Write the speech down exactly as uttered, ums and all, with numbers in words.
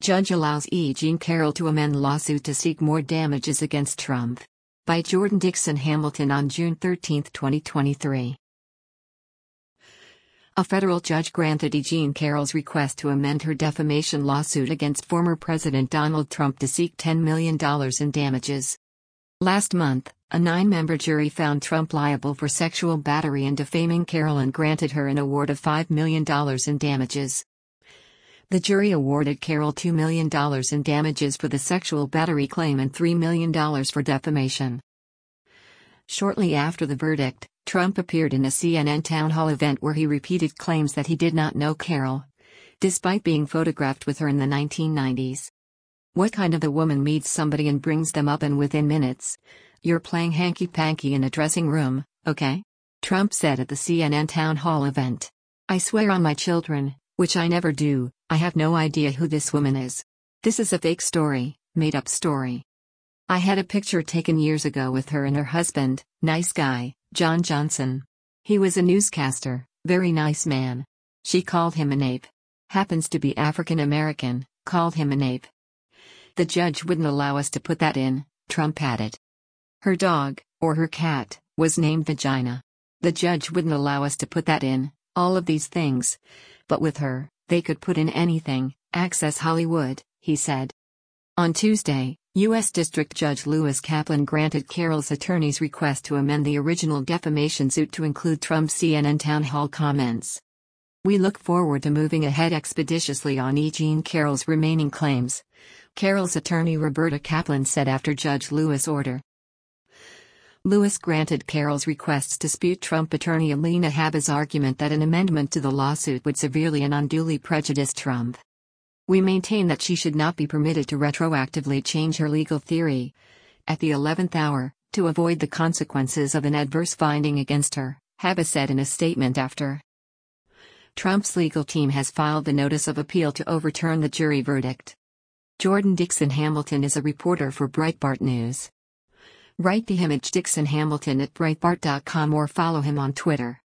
Judge allows E. Jean Carroll to amend lawsuit to seek more damages against Trump. By Jordan Dixon Hamilton on June thirteenth, twenty twenty-three. A federal judge granted E. Jean Carroll's request to amend her defamation lawsuit against former President Donald Trump to seek ten million dollars in damages. Last month, a nine-member jury found Trump liable for sexual battery and defaming Carroll and granted her an award of five million dollars in damages. The jury awarded Carroll two million dollars in damages for the sexual battery claim and three million dollars for defamation. Shortly after the verdict, Trump appeared in a C N N town hall event where he repeated claims that he did not know Carroll, despite being photographed with her in the nineteen nineties. What kind of a woman meets somebody and brings them up and within minutes, you're playing hanky-panky in a dressing room, okay? Trump said at the C N N town hall event. I swear on my children, which I never do, I have no idea who this woman is. This is a fake story, made-up story. I had a picture taken years ago with her and her husband, nice guy, John Johnson. He was a newscaster, very nice man. She called him an ape. Happens to be African American, called him an ape. The judge wouldn't allow us to put that in, Trump added. Her dog, or her cat, was named Vagina. The judge wouldn't allow us to put that in, all of these things. But with her, they could put in anything, Access Hollywood, he said. On Tuesday, U S District Judge Lewis Kaplan granted Carroll's attorney's request to amend the original defamation suit to include Trump's C N N town hall comments. We look forward to moving ahead expeditiously on E. Jean Carroll's remaining claims, Carroll's attorney Roberta Kaplan said after Judge Lewis' order. Lewis granted Carroll's requests to dispute Trump attorney Alina Habba's argument that an amendment to the lawsuit would severely and unduly prejudice Trump. We maintain that she should not be permitted to retroactively change her legal theory, at the eleventh hour, to avoid the consequences of an adverse finding against her, Habba said in a statement after. Trump's legal team has filed the notice of appeal to overturn the jury verdict. Jordan Dixon Hamilton is a reporter for Breitbart News. Write the image Dixon Hamilton at Breitbart dot com or follow him on Twitter.